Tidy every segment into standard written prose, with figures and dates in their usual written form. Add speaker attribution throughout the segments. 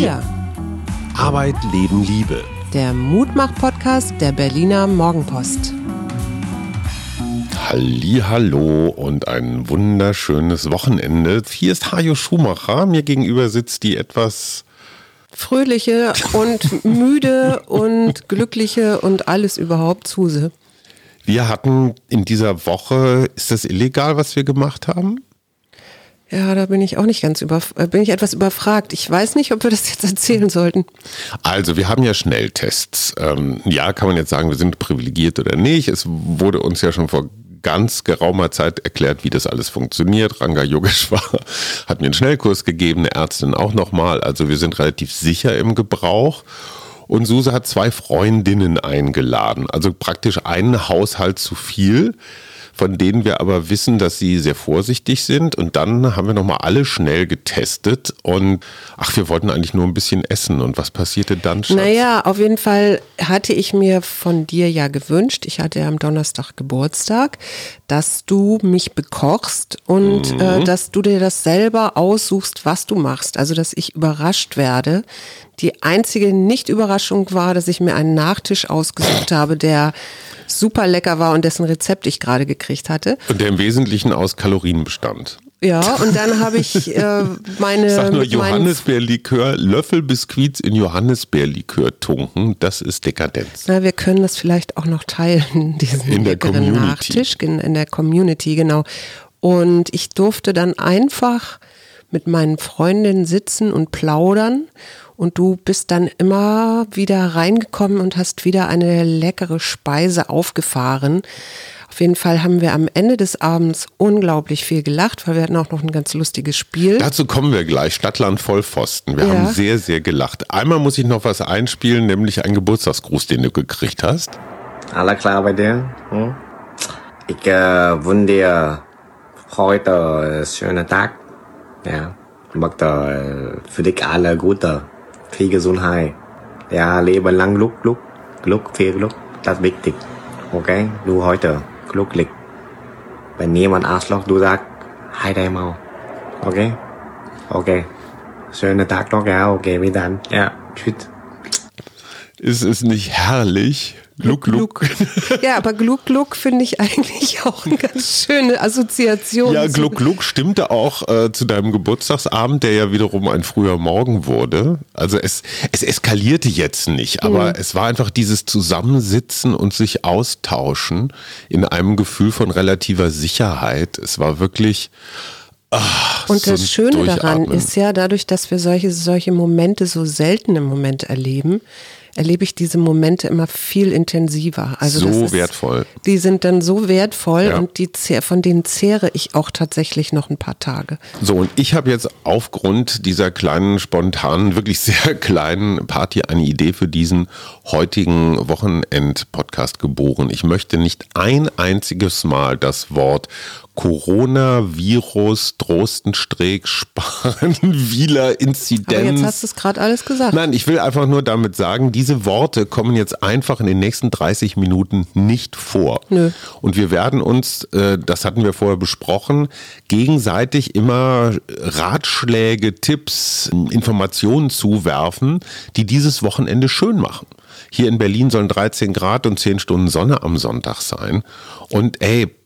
Speaker 1: Wir.
Speaker 2: Arbeit, Leben, Liebe.
Speaker 1: Der Mutmach-Podcast der Berliner Morgenpost.
Speaker 2: Hallihallo und ein wunderschönes Wochenende. Hier ist Hajo Schumacher. Mir gegenüber sitzt die etwas
Speaker 1: fröhliche und müde und glückliche und alles überhaupt Suse.
Speaker 2: Wir hatten in dieser Woche, ist das illegal, was wir gemacht haben?
Speaker 1: Ja, da bin ich auch nicht bin ich etwas überfragt. Ich weiß nicht, ob wir das jetzt erzählen sollten.
Speaker 2: Also, wir haben ja Schnelltests. Ja, kann man jetzt sagen, wir sind privilegiert oder nicht. Es wurde uns ja schon vor ganz geraumer Zeit erklärt, wie das alles funktioniert. Ranga Yogeshwar hat mir einen Schnellkurs gegeben, eine Ärztin auch nochmal. Also wir sind relativ sicher im Gebrauch. Und Suse hat 2 Freundinnen eingeladen, also praktisch einen Haushalt zu viel, von denen wir aber wissen, dass sie sehr vorsichtig sind. Und dann haben wir nochmal alle schnell getestet und wir wollten eigentlich nur ein bisschen essen. Und was passierte dann, Schatz?
Speaker 1: Naja, auf jeden Fall hatte ich mir von dir ja gewünscht, ich hatte ja am Donnerstag Geburtstag, dass du mich bekochst und dass du dir das selber aussuchst, was du machst. Also, dass ich überrascht werde. Die einzige Nicht-Überraschung war, dass ich mir einen Nachtisch ausgesucht habe, der super lecker war und dessen Rezept ich gerade gekriegt hatte.
Speaker 2: Und der im Wesentlichen aus Kalorien bestand.
Speaker 1: Ja, und dann habe ich meine...
Speaker 2: Sag nur Johannisbeerlikör, Löffel Biskuits in Johannisbeerlikör tunken, das ist Dekadenz.
Speaker 1: Na, wir können das vielleicht auch noch teilen, diesen
Speaker 2: in der
Speaker 1: leckeren Nachtisch, in der Community, genau. Und ich durfte dann einfach mit meinen Freundinnen sitzen und plaudern. Und du bist dann immer wieder reingekommen und hast wieder eine leckere Speise aufgefahren. Auf jeden Fall haben wir am Ende des Abends unglaublich viel gelacht, weil wir hatten auch noch ein ganz lustiges Spiel.
Speaker 2: Dazu kommen wir gleich, Stadtland Vollpfosten. Wir haben sehr, sehr gelacht. Einmal muss ich noch was einspielen, nämlich einen Geburtstagsgruß, den du gekriegt hast.
Speaker 3: Alles klar bei dir? Ich wünsche dir heute einen schönen Tag. Ja, ich möchte für dich alle Gute. Viel Gesundheit. Ja, leben lang, viel Glück, das ist wichtig. Okay? Du heute glücklich. Wenn niemand Arschloch, du sagst, hi dein Maul. Okay? Okay. Schönen Tag noch, ja, okay, bis dann. Ja, tschüss.
Speaker 2: Ist es nicht herrlich? Gluck.
Speaker 1: Ja, aber Gluck finde ich eigentlich auch eine ganz schöne Assoziation.
Speaker 2: Ja, Gluck stimmte auch zu deinem Geburtstagsabend, der ja wiederum ein früher Morgen wurde. Also es eskalierte jetzt nicht, aber es war einfach dieses Zusammensitzen und sich austauschen in einem Gefühl von relativer Sicherheit. Es war wirklich...
Speaker 1: Und das Schöne daran ist ja, dadurch, dass wir solche Momente so selten im Moment erlebe ich diese Momente immer viel intensiver. Also
Speaker 2: so wertvoll.
Speaker 1: Die sind dann so wertvoll und von denen zehre ich auch tatsächlich noch ein paar Tage.
Speaker 2: So, und ich habe jetzt aufgrund dieser kleinen, spontanen, wirklich sehr kleinen Party eine Idee für diesen heutigen Wochenend-Podcast geboren. Ich möchte nicht ein einziges Mal das Wort Coronavirus, Drostenstreeck, Spahn-Wieler Inzidenz.
Speaker 1: Aber jetzt hast du es gerade alles gesagt.
Speaker 2: Nein, ich will einfach nur damit sagen, diese Worte kommen jetzt einfach in den nächsten 30 Minuten nicht vor.
Speaker 1: Nö.
Speaker 2: Und wir werden uns, das hatten wir vorher besprochen, gegenseitig immer Ratschläge, Tipps, Informationen zuwerfen, die dieses Wochenende schön machen. Hier in Berlin sollen 13 Grad und 10 Stunden Sonne am Sonntag sein. Und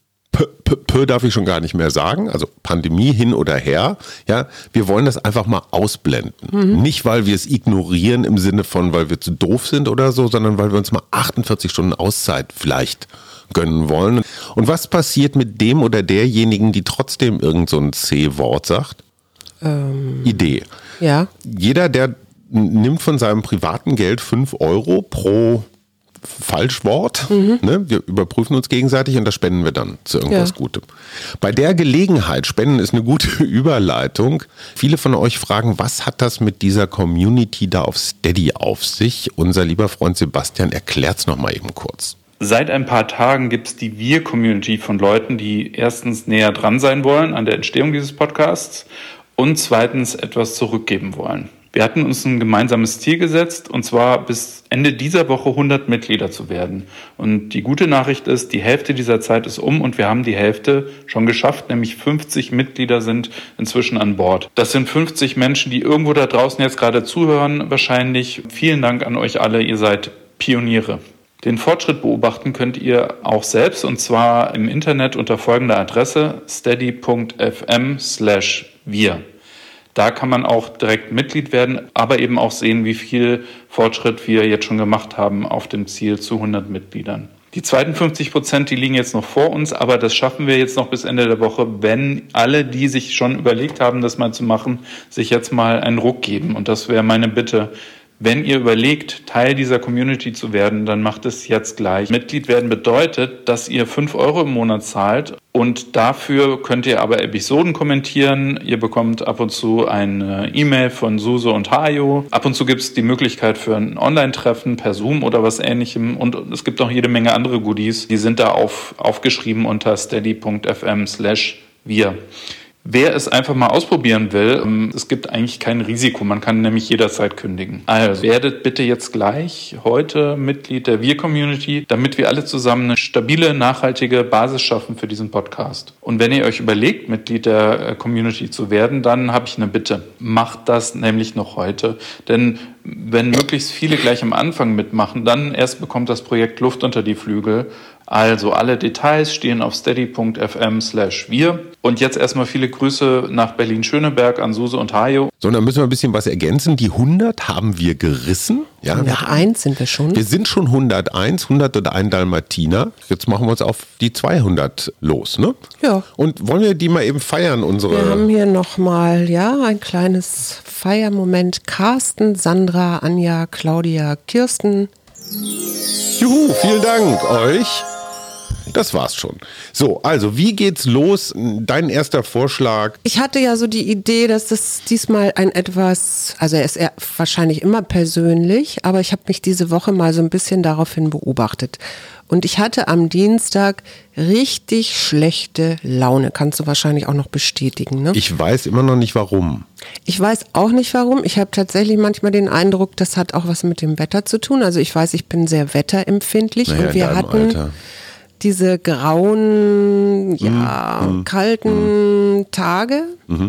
Speaker 2: darf ich schon gar nicht mehr sagen, also Pandemie hin oder her, ja, wir wollen das einfach mal ausblenden. Nicht, weil wir es ignorieren im Sinne von, weil wir zu doof sind oder so, sondern weil wir uns mal 48 Stunden Auszeit vielleicht gönnen wollen. Und was passiert mit dem oder derjenigen, die trotzdem irgend so ein C-Wort sagt? Idee.
Speaker 1: Ja.
Speaker 2: Jeder, der nimmt von seinem privaten Geld 5 Euro pro Falschwort. Ne? Wir überprüfen uns gegenseitig und das spenden wir dann zu irgendwas Gutem. Bei der Gelegenheit, Spenden ist eine gute Überleitung. Viele von euch fragen, was hat das mit dieser Community da auf Steady auf sich? Unser lieber Freund Sebastian erklärt es nochmal eben kurz.
Speaker 4: Seit ein paar Tagen gibt es die Wir-Community von Leuten, die erstens näher dran sein wollen an der Entstehung dieses Podcasts und zweitens etwas zurückgeben wollen. Wir hatten uns ein gemeinsames Ziel gesetzt, und zwar bis Ende dieser Woche 100 Mitglieder zu werden. Und die gute Nachricht ist, die Hälfte dieser Zeit ist um und wir haben die Hälfte schon geschafft, nämlich 50 Mitglieder sind inzwischen an Bord. Das sind 50 Menschen, die irgendwo da draußen jetzt gerade zuhören wahrscheinlich. Vielen Dank an euch alle, ihr seid Pioniere. Den Fortschritt beobachten könnt ihr auch selbst, und zwar im Internet unter folgender Adresse steady.fm/wir. Da kann man auch direkt Mitglied werden, aber eben auch sehen, wie viel Fortschritt wir jetzt schon gemacht haben auf dem Ziel zu 100 Mitgliedern. Die zweiten 50%, die liegen jetzt noch vor uns, aber das schaffen wir jetzt noch bis Ende der Woche, wenn alle, die sich schon überlegt haben, das mal zu machen, sich jetzt mal einen Ruck geben. Und das wäre meine Bitte. Wenn ihr überlegt, Teil dieser Community zu werden, dann macht es jetzt gleich. Mitglied werden bedeutet, dass ihr 5 € im Monat zahlt, und dafür könnt ihr aber Episoden kommentieren. Ihr bekommt ab und zu eine E-Mail von Suse und Hajo. Ab und zu gibt es die Möglichkeit für ein Online-Treffen per Zoom oder was Ähnlichem, und es gibt auch jede Menge andere Goodies. Die sind da aufgeschrieben unter steady.fm/wir. Wer es einfach mal ausprobieren will, es gibt eigentlich kein Risiko, man kann nämlich jederzeit kündigen. Also werdet bitte jetzt gleich heute Mitglied der Wir-Community, damit wir alle zusammen eine stabile, nachhaltige Basis schaffen für diesen Podcast. Und wenn ihr euch überlegt, Mitglied der Community zu werden, dann habe ich eine Bitte. Macht das nämlich noch heute, denn wenn möglichst viele gleich am Anfang mitmachen, dann erst bekommt das Projekt Luft unter die Flügel. Also alle Details stehen auf steady.fm/wir. Und jetzt erstmal viele Grüße nach Berlin-Schöneberg an Suse und Hajo.
Speaker 2: So, dann müssen wir ein bisschen was ergänzen. Die 100 haben wir gerissen. Ja,
Speaker 1: 101 sind wir schon.
Speaker 2: Wir sind schon 101, 101 Dalmatiner. Jetzt machen wir uns auf die 200 los, ne?
Speaker 1: Ja.
Speaker 2: Und wollen wir die mal eben feiern, unsere...
Speaker 1: Wir haben hier nochmal, ein kleines Feiermoment. Carsten, Sandra, Anja, Claudia, Kirsten.
Speaker 2: Juhu, vielen Dank euch. Das war's schon. So, also wie geht's los? Dein erster Vorschlag?
Speaker 1: Ich hatte ja so die Idee, dass das diesmal er ist wahrscheinlich immer persönlich, aber ich habe mich diese Woche mal so ein bisschen daraufhin beobachtet. Und ich hatte am Dienstag richtig schlechte Laune. Kannst du wahrscheinlich auch noch bestätigen, ne?
Speaker 2: Ich weiß immer noch nicht warum.
Speaker 1: Ich weiß auch nicht warum. Ich habe tatsächlich manchmal den Eindruck, das hat auch was mit dem Wetter zu tun. Also ich weiß, ich bin sehr wetterempfindlich, und wir hatten diese grauen, kalten Tage.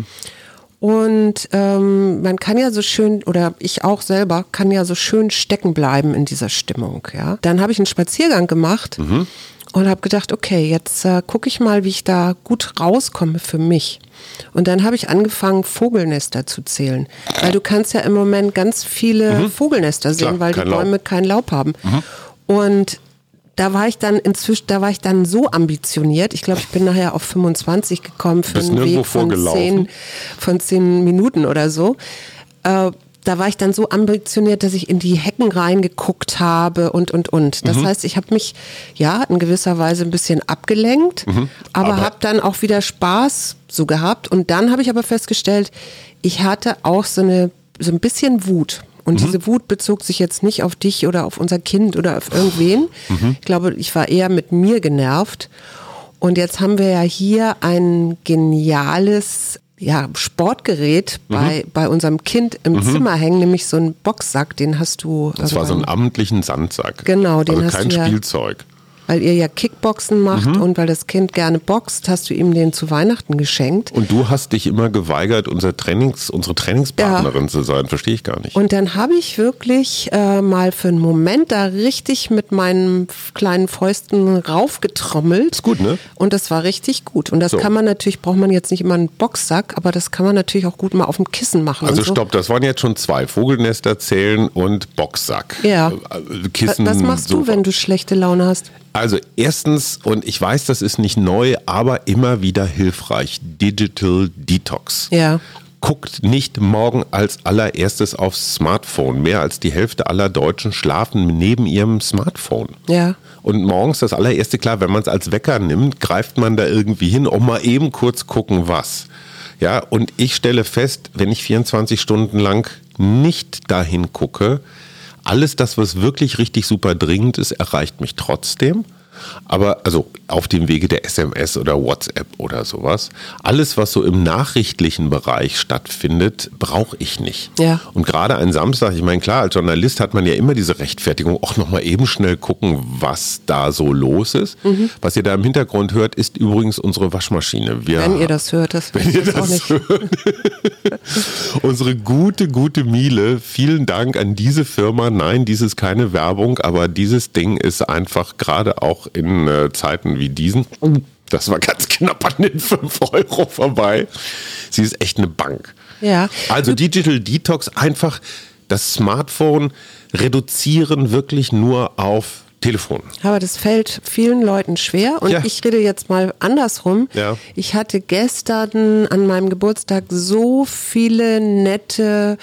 Speaker 1: Und man kann ja so schön, oder ich auch selber, kann ja so schön stecken bleiben in dieser Stimmung. Ja? Dann habe ich einen Spaziergang gemacht und habe gedacht, okay, jetzt gucke ich mal, wie ich da gut rauskomme für mich. Und dann habe ich angefangen, Vogelnester zu zählen. Weil du kannst ja im Moment ganz viele Vogelnester sehen, weil die Bäume kein Laub haben. Und da war ich dann so ambitioniert. Ich glaube, ich bin nachher auf 25 gekommen für einen Weg von 10 Minuten oder so. Da war ich dann so ambitioniert, dass ich in die Hecken reingeguckt habe und. Das heißt, ich habe mich in gewisser Weise ein bisschen abgelenkt, aber habe dann auch wieder Spaß so gehabt. Und dann habe ich aber festgestellt, ich hatte auch so ein bisschen Wut. Und diese Wut bezog sich jetzt nicht auf dich oder auf unser Kind oder auf irgendwen. Ich glaube, ich war eher mit mir genervt. Und jetzt haben wir ja hier ein geniales Sportgerät bei unserem Kind im Zimmer hängen, nämlich so einen Boxsack, den hast du...
Speaker 2: Das war so einen amtlichen Sandsack.
Speaker 1: Genau, den
Speaker 2: also
Speaker 1: hast
Speaker 2: kein Spielzeug.
Speaker 1: Weil ihr ja Kickboxen macht und weil das Kind gerne boxt, hast du ihm den zu Weihnachten geschenkt.
Speaker 2: Und du hast dich immer geweigert, unsere Trainingspartnerin zu sein. Verstehe ich gar nicht.
Speaker 1: Und dann habe ich wirklich mal für einen Moment da richtig mit meinen kleinen Fäusten raufgetrommelt.
Speaker 2: Ist gut, ne?
Speaker 1: Und das war richtig gut. Und das kann man natürlich, braucht man jetzt nicht immer einen Boxsack, aber das kann man natürlich auch gut mal auf dem Kissen machen.
Speaker 2: Also stopp, das waren jetzt schon 2. Vogelnester zählen und Boxsack.
Speaker 1: Ja.
Speaker 2: Kissen,
Speaker 1: was machst du, wenn du schlechte Laune hast?
Speaker 2: Also erstens, und ich weiß, das ist nicht neu, aber immer wieder hilfreich, Digital Detox.
Speaker 1: Ja.
Speaker 2: Guckt nicht morgen als allererstes aufs Smartphone. Mehr als die Hälfte aller Deutschen schlafen neben ihrem Smartphone.
Speaker 1: Ja.
Speaker 2: Und morgens das allererste, klar, wenn man es als Wecker nimmt, greift man da irgendwie hin, um mal eben kurz gucken, was. Ja, und ich stelle fest, wenn ich 24 Stunden lang nicht dahin gucke, alles das, was wirklich richtig super dringend ist, erreicht mich trotzdem. Aber also auf dem Wege der SMS oder WhatsApp oder sowas. Alles, was so im nachrichtlichen Bereich stattfindet, brauche ich nicht.
Speaker 1: Ja.
Speaker 2: Und gerade ein Samstag, ich meine, klar, als Journalist hat man ja immer diese Rechtfertigung, auch nochmal eben schnell gucken, was da so los ist. Was ihr da im Hintergrund hört, ist übrigens unsere Waschmaschine.
Speaker 1: Wenn ihr das hört, das
Speaker 2: wenn ihr
Speaker 1: auch nicht.
Speaker 2: das hört. Unsere gute Miele, vielen Dank an diese Firma. Nein, dies ist keine Werbung, aber dieses Ding ist einfach gerade auch in Zeiten wie diesen, das war ganz knapp an den 5 Euro vorbei. Sie ist echt eine Bank.
Speaker 1: Ja.
Speaker 2: Also Digital Detox, einfach das Smartphone reduzieren wirklich nur auf Telefon.
Speaker 1: Aber das fällt vielen Leuten schwer und
Speaker 2: Ja.
Speaker 1: ich rede jetzt mal andersrum.
Speaker 2: Ja.
Speaker 1: Ich hatte gestern an meinem Geburtstag so viele nette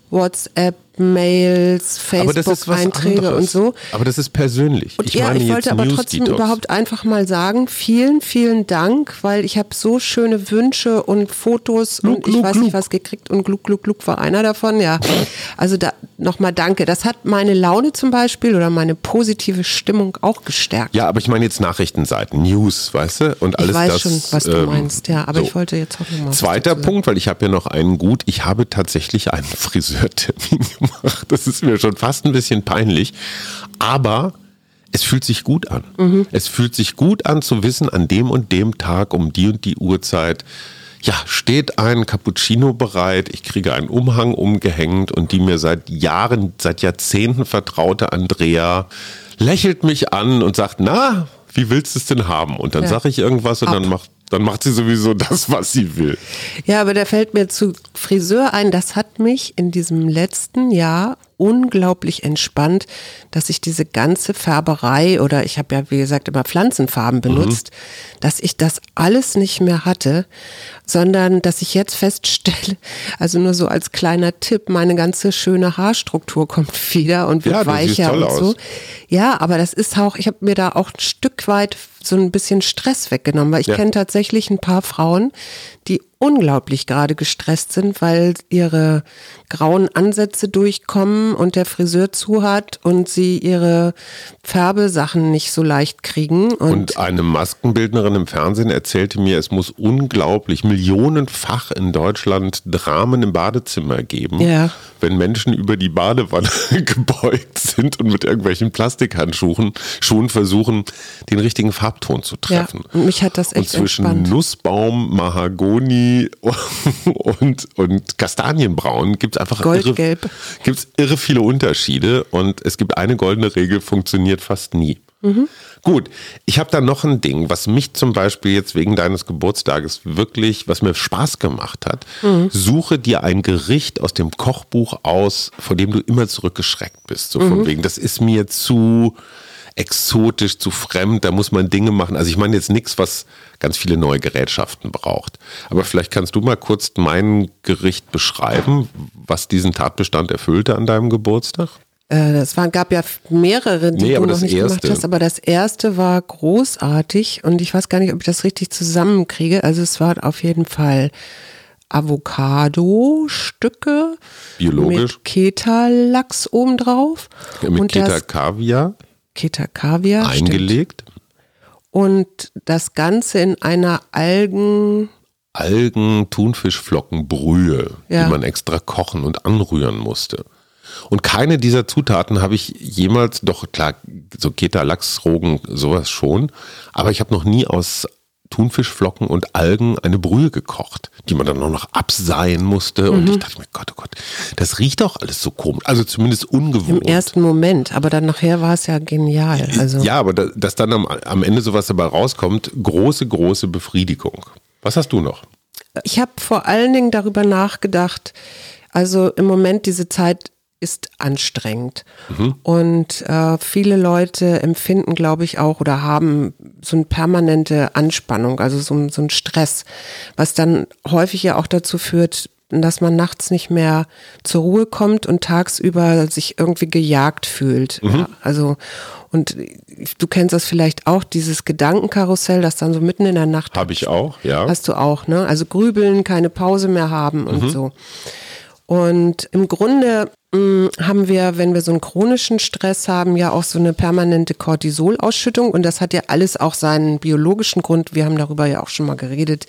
Speaker 1: WhatsApp-Mails,
Speaker 2: Aber das ist was
Speaker 1: Facebook-Einträge
Speaker 2: anderes.
Speaker 1: und so.
Speaker 2: Aber das ist persönlich.
Speaker 1: Und ich wollte
Speaker 2: jetzt
Speaker 1: aber
Speaker 2: News
Speaker 1: trotzdem
Speaker 2: Detox.
Speaker 1: überhaupt einfach mal sagen, vielen Dank, weil ich habe so schöne Wünsche und Fotos und ich weiß nicht was gekriegt und Gluck war einer davon, ja. Also da nochmal danke. Das hat meine Laune zum Beispiel oder meine positive Stimmung auch gestärkt.
Speaker 2: Ja, aber ich meine jetzt Nachrichtenseiten, News, weißt du? Und alles
Speaker 1: ich weiß
Speaker 2: das,
Speaker 1: schon, was du meinst, ja. Aber
Speaker 2: so.
Speaker 1: ich wollte jetzt auch nochmal.
Speaker 2: Zweiter Punkt, weil ich habe ja noch einen gut, ich habe tatsächlich einen Friseurtermin gemacht. Das ist mir schon fast ein bisschen peinlich, aber es fühlt sich gut an. Es fühlt sich gut an zu wissen, an dem und dem Tag um die und die Uhrzeit, ja, steht ein Cappuccino bereit, ich kriege einen Umhang umgehängt und die mir seit Jahren, seit Jahrzehnten vertraute Andrea lächelt mich an und sagt, na, wie willst du es denn haben? Und dann sage ich irgendwas und dann macht sie sowieso das, was sie will.
Speaker 1: Ja, aber da fällt mir zu Friseur ein, das hat mich in diesem letzten Jahr unglaublich entspannt, dass ich diese ganze Färberei oder ich habe ja, wie gesagt, immer Pflanzenfarben benutzt, dass ich das alles nicht mehr hatte, sondern dass ich jetzt feststelle, also nur so als kleiner Tipp, meine ganze schöne Haarstruktur kommt wieder und wird weicher und so. Ja, aber das ist auch, ich habe mir da auch ein Stück weit so ein bisschen Stress weggenommen, weil ich kenne tatsächlich ein paar Frauen, die unglaublich gerade gestresst sind, weil ihre grauen Ansätze durchkommen und der Friseur zu hat und sie ihre Färbesachen nicht so leicht kriegen.
Speaker 2: Und eine Maskenbildnerin im Fernsehen erzählte mir, es muss unglaublich millionenfach in Deutschland Dramen im Badezimmer geben, wenn Menschen über die Badewanne gebeugt sind und mit irgendwelchen Plastikhandschuhen versuchen, den richtigen Farbton zu treffen.
Speaker 1: Ja, und mich hat das echt
Speaker 2: und zwischen
Speaker 1: entspannt.
Speaker 2: Nussbaum, Mahagoni und Kastanienbraun gibt es einfach irre viele Unterschiede und es gibt eine goldene Regel, funktioniert fast nie. Gut, ich habe da noch ein Ding, was mich zum Beispiel jetzt wegen deines Geburtstages wirklich, was mir Spaß gemacht hat. Suche dir ein Gericht aus dem Kochbuch aus, vor dem du immer zurückgeschreckt bist. So von wegen, das ist mir zu exotisch, zu fremd, da muss man Dinge machen. Also ich meine jetzt nichts, was ganz viele neue Gerätschaften braucht. Aber vielleicht kannst du mal kurz mein Gericht beschreiben, was diesen Tatbestand erfüllte an deinem Geburtstag?
Speaker 1: Gab ja mehrere, die du noch nicht gemacht hast, aber das erste war großartig und ich weiß gar nicht, ob ich das richtig zusammenkriege. Also es war auf jeden Fall Avocado-Stücke
Speaker 2: biologisch
Speaker 1: mit Keta-Lachs obendrauf.
Speaker 2: Mit Keta-Kaviar.
Speaker 1: Keta-Kaviar.
Speaker 2: Eingelegt.
Speaker 1: Stimmt. Und das Ganze in einer
Speaker 2: Thunfischflockenbrühe, die man extra kochen und anrühren musste. Und keine dieser Zutaten habe ich jemals, doch klar, so Keta-Lachs-Rogen, sowas schon, aber ich habe noch nie aus Thunfischflocken und Algen eine Brühe gekocht, die man dann noch abseihen musste. Und ich dachte mir, Gott, oh Gott, das riecht doch alles so komisch, also zumindest ungewohnt.
Speaker 1: Im ersten Moment, aber dann nachher war es ja genial. Also.
Speaker 2: Ja, aber dass dann am Ende sowas dabei rauskommt, große Befriedigung. Was hast du noch?
Speaker 1: Ich habe vor allen Dingen darüber nachgedacht, also im Moment diese Zeit ist anstrengend und viele Leute empfinden, glaube ich, auch oder haben so eine permanente Anspannung, also so ein Stress, was dann häufig ja auch dazu führt, dass man nachts nicht mehr zur Ruhe kommt und tagsüber sich irgendwie gejagt fühlt. Ja, also und du kennst das vielleicht auch, dieses Gedankenkarussell, das dann so mitten in der Nacht.
Speaker 2: Habe ich auch, ja.
Speaker 1: Hast du auch, ne? Also grübeln, keine Pause mehr haben und so. Und im Grunde haben wir, wenn wir so einen chronischen Stress haben, ja auch so eine permanente Cortisolausschüttung und das hat ja alles auch seinen biologischen Grund. Wir haben darüber ja auch schon mal geredet.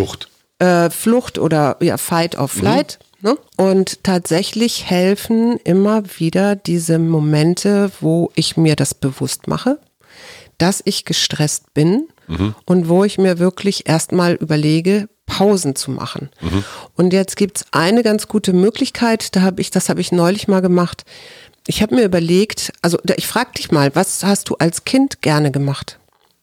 Speaker 1: Flucht oder ja, Fight or Flight. Ne? Und tatsächlich helfen immer wieder diese Momente, wo ich mir das bewusst mache, dass ich gestresst bin und wo ich mir wirklich erstmal überlege, Pausen zu machen. Und jetzt gibt's eine ganz gute Möglichkeit, das habe ich neulich mal gemacht. Ich habe mir überlegt, also ich frage dich mal, was hast du als Kind gerne gemacht?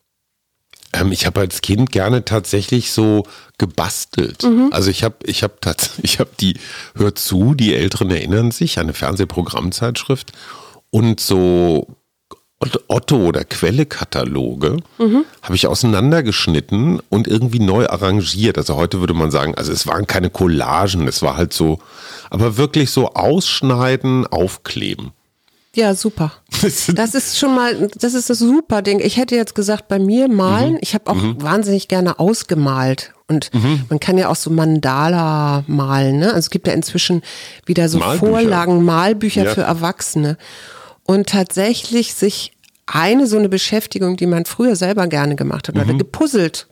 Speaker 2: Ich habe als Kind gerne tatsächlich so gebastelt. Also ich habe die, hört zu, die Älteren erinnern sich, eine Fernsehprogrammzeitschrift und so Otto- oder Quelle-Kataloge habe ich auseinandergeschnitten und irgendwie neu arrangiert. Also heute würde man sagen, also es waren keine Collagen, es war halt so, aber wirklich so ausschneiden, aufkleben.
Speaker 1: Ja, super. Das ist schon mal, das ist das super Ding. Ich hätte jetzt gesagt, bei mir malen, ich habe auch wahnsinnig gerne ausgemalt. Und man kann ja auch so Mandala malen, ne? Also es gibt ja inzwischen wieder so Vorlagen, Malbücher für Erwachsene. Und tatsächlich sich so eine Beschäftigung, die man früher selber gerne gemacht hat, oder gepuzzelt,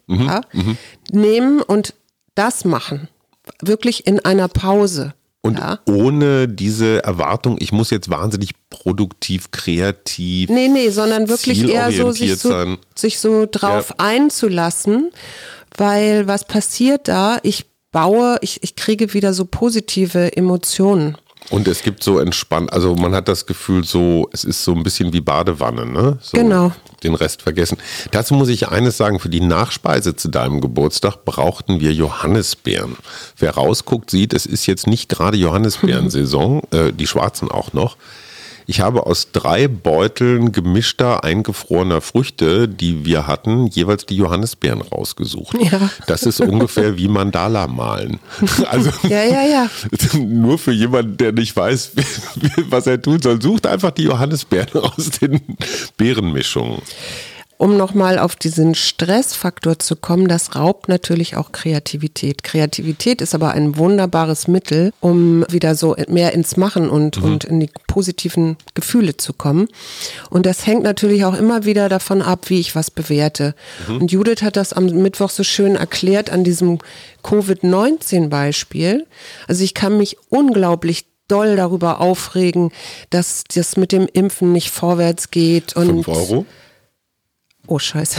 Speaker 1: nehmen und das machen. Wirklich in einer Pause.
Speaker 2: Und ohne diese Erwartung, ich muss jetzt wahnsinnig produktiv, kreativ.
Speaker 1: Nee, sondern wirklich eher so sich so drauf einzulassen, weil was passiert da? Ich kriege wieder so positive Emotionen.
Speaker 2: Und es gibt so entspannt, also man hat das Gefühl so, es ist so ein bisschen wie Badewanne, ne? So
Speaker 1: genau.
Speaker 2: Den Rest vergessen. Dazu muss ich eines sagen, für die Nachspeise zu deinem Geburtstag brauchten wir Johannisbeeren. Wer rausguckt, sieht, es ist jetzt nicht gerade Johannisbeeren-Saison, die schwarzen auch noch. Ich habe aus 3 Beuteln gemischter, eingefrorener Früchte, die wir hatten, jeweils die Johannisbeeren rausgesucht.
Speaker 1: Ja.
Speaker 2: Das ist ungefähr wie Mandala malen. Also
Speaker 1: ja.
Speaker 2: Nur für jemanden, der nicht weiß, was er tun soll, sucht einfach die Johannisbeeren aus den Beerenmischungen.
Speaker 1: Um nochmal auf diesen Stressfaktor zu kommen, das raubt natürlich auch Kreativität. Kreativität ist aber ein wunderbares Mittel, um wieder so mehr ins Machen und in die positiven Gefühle zu kommen. Und das hängt natürlich auch immer wieder davon ab, wie ich was bewerte. Und Judith hat das am Mittwoch so schön erklärt an diesem Covid-19-Beispiel. Also ich kann mich unglaublich doll darüber aufregen, dass das mit dem Impfen nicht vorwärts geht. Und
Speaker 2: 5 Euro?
Speaker 1: Oh, scheiße.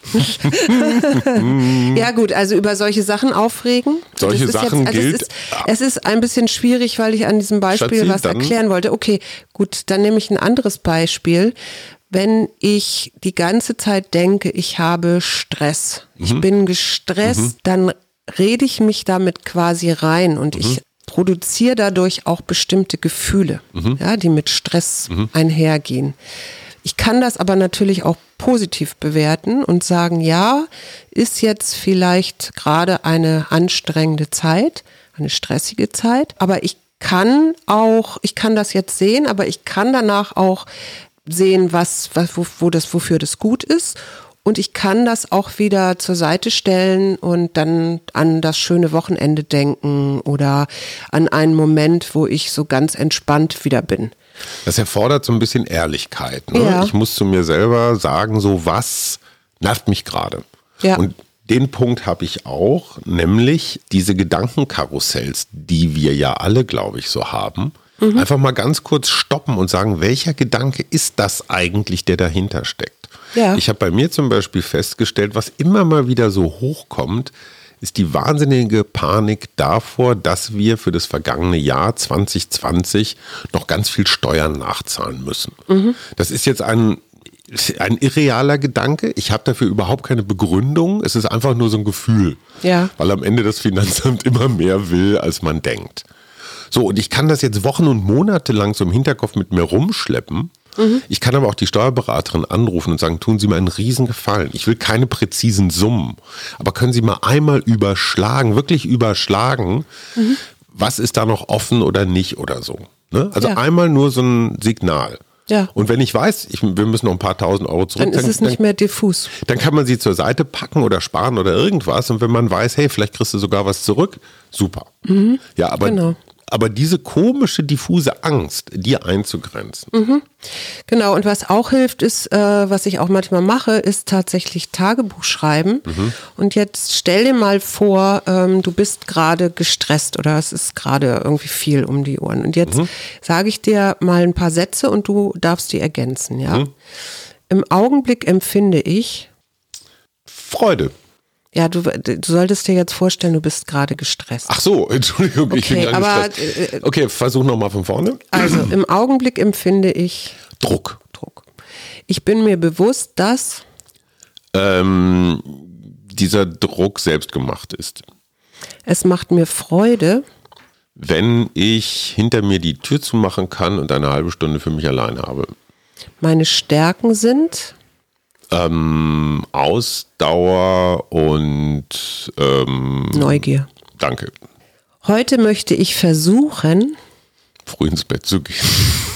Speaker 1: Ja gut, also über solche Sachen aufregen.
Speaker 2: Solche Sachen gilt.
Speaker 1: Es ist ein bisschen schwierig, weil ich an diesem Beispiel was erklären wollte. Okay, gut, dann nehme ich ein anderes Beispiel. Wenn ich die ganze Zeit denke, ich habe Stress, ich bin gestresst, dann rede ich mich damit quasi rein und ich produziere dadurch auch bestimmte Gefühle, ja, die mit Stress einhergehen. Ich kann das aber natürlich auch positiv bewerten und sagen, ja, ist jetzt vielleicht gerade eine anstrengende Zeit, eine stressige Zeit, aber ich kann das jetzt sehen, aber ich kann danach auch sehen, wofür das gut ist. Und ich kann das auch wieder zur Seite stellen und dann an das schöne Wochenende denken oder an einen Moment, wo ich so ganz entspannt wieder bin.
Speaker 2: Das erfordert so ein bisschen Ehrlichkeit. Ne?
Speaker 1: Ja.
Speaker 2: Ich muss zu mir selber sagen, so was nervt mich gerade.
Speaker 1: Ja.
Speaker 2: Und den Punkt habe ich auch, nämlich diese Gedankenkarussells, die wir ja alle, glaube ich, so haben. Einfach mal ganz kurz stoppen und sagen, welcher Gedanke ist das eigentlich, der dahinter steckt?
Speaker 1: Ja.
Speaker 2: Ich habe bei mir zum Beispiel festgestellt, was immer mal wieder so hochkommt, ist die wahnsinnige Panik davor, dass wir für das vergangene Jahr 2020 noch ganz viel Steuern nachzahlen müssen. Das ist jetzt ein irrealer Gedanke. Ich habe dafür überhaupt keine Begründung. Es ist einfach nur so ein Gefühl, weil am Ende das Finanzamt immer mehr will, als man denkt. So, und ich kann das jetzt Wochen und Monate lang so im Hinterkopf mit mir rumschleppen. Ich kann aber auch die Steuerberaterin anrufen und sagen, tun Sie mir einen Riesengefallen. Ich will keine präzisen Summen, aber können Sie mal einmal überschlagen, wirklich überschlagen, was ist da noch offen oder nicht oder so. Ne? Also einmal nur so ein Signal.
Speaker 1: Ja.
Speaker 2: Und wenn ich weiß, wir müssen noch ein paar tausend Euro zurück,
Speaker 1: dann ist es nicht mehr diffus.
Speaker 2: Dann kann man sie zur Seite packen oder sparen oder irgendwas. Und wenn man weiß, hey, vielleicht kriegst du sogar was zurück, super. Ja, aber Aber diese komische, diffuse Angst, die einzugrenzen.
Speaker 1: Genau, und was auch hilft, ist, was ich auch manchmal mache, ist tatsächlich Tagebuch schreiben. Und jetzt stell dir mal vor, du bist gerade gestresst oder es ist gerade irgendwie viel um die Ohren. Und jetzt sage ich dir mal ein paar Sätze und du darfst die ergänzen, ja. Im Augenblick empfinde ich
Speaker 2: Freude.
Speaker 1: Ja, du solltest dir jetzt vorstellen, du bist gerade gestresst.
Speaker 2: Ach so, Entschuldigung, ich bin gerade gestresst. Okay, versuch nochmal von vorne.
Speaker 1: Also, im Augenblick empfinde ich
Speaker 2: Druck.
Speaker 1: Ich bin mir bewusst, dass
Speaker 2: dieser Druck selbst gemacht ist.
Speaker 1: Es macht mir Freude,
Speaker 2: wenn ich hinter mir die Tür zumachen kann und eine halbe Stunde für mich allein habe.
Speaker 1: Meine Stärken sind
Speaker 2: Ausdauer und
Speaker 1: Neugier.
Speaker 2: Danke.
Speaker 1: Heute möchte ich versuchen,
Speaker 2: früh ins Bett zu gehen.